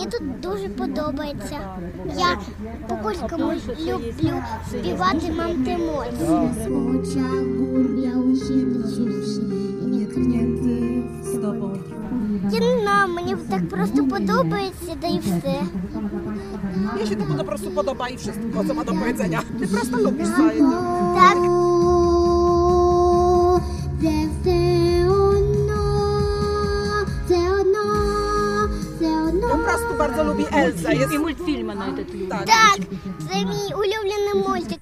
Мені тут дуже подобається. Я по-польському люблю співати «Mam te moc». Я не знаю, мені так просто подобається, да і все. Mnie się to po prostu podoba i wszystko, co ma do powiedzenia. Ty prosto lubisz Zajdę. Так. Po prostu bardzo lubi Elzę. Jest І мультфільми навіть любить. Так, це мій улюблений мультик.